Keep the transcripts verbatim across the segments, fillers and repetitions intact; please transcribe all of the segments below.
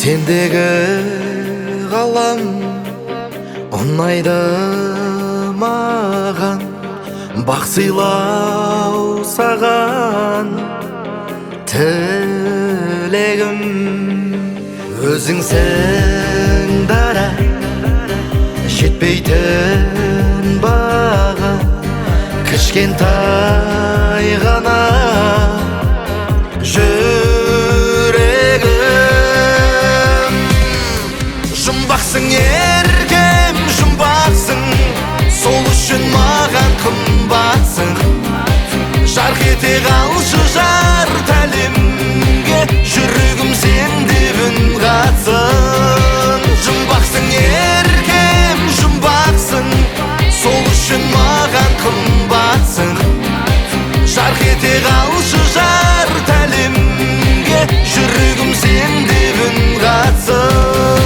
Сендегі ғалам ұнайды маған, бақ сыйлау саған тілегім. Өзіңсің дара жетпейтін баға, кішкентай ғана жүрегім. Жұмбақсың еркем, жұмбақсың, сол үшін маған қымбатсың. Жарқ ете қалшы жарты әлемге, жүрегім сендеп үн қатсын. Жұмбақсың еркем, жұмбақсың, сол үшін маған қымбатсың. Жарқ ете қалшы жарты әлемге, жүрегім сендеп үн қатсын.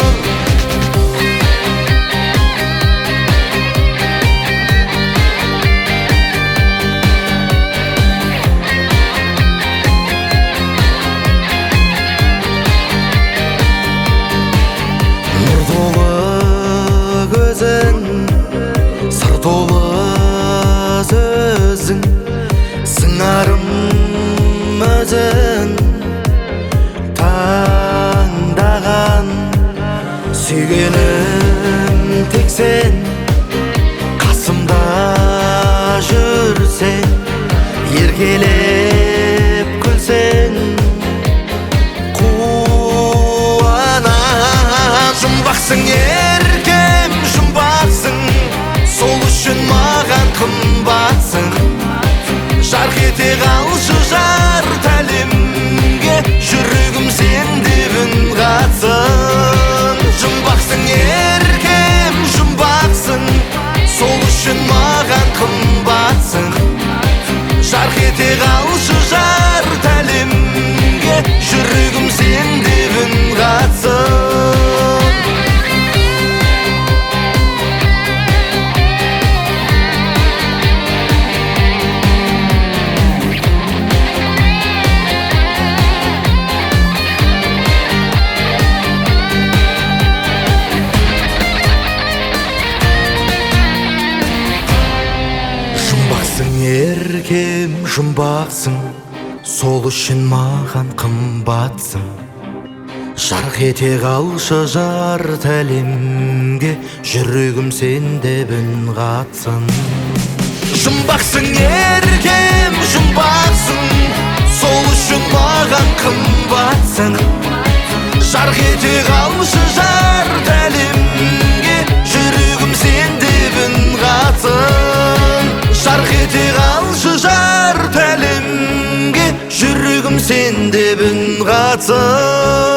Сыр толы сөзің, сыңарым өзің. Таңдаған сүйгенім тек сен, қасымда жүрсең, еркелеп күлсең қуанам. Жұмбақсың еркем, жұмбақсың, сол үшін маған қымбатсың. Жарқ ете қалшы жарты әлемге, жүрегім сендеп үн қатсын. Жұмбақсың еркем, жұмбақсың, сол үшін маған қымбатсың. Жарқ ете қалшы жарты әлемге, жүрегім сендеп үн қатсын. Еркем, жұмбақсың, сол үшін маған қымбатсың. Жарқ ете қалшы жарты әлемге, жүрегім сендеп үн қатсын. Жұмбақсың еркем, жұмбақсың, сол үшін маған қымбатсың. Жарқ ете қалшы жарты әлемге, жүрегім сендеп үн қатсын. Жарқ ете қалшы жарты әлемге, жүрегім сендеп үн қатсын.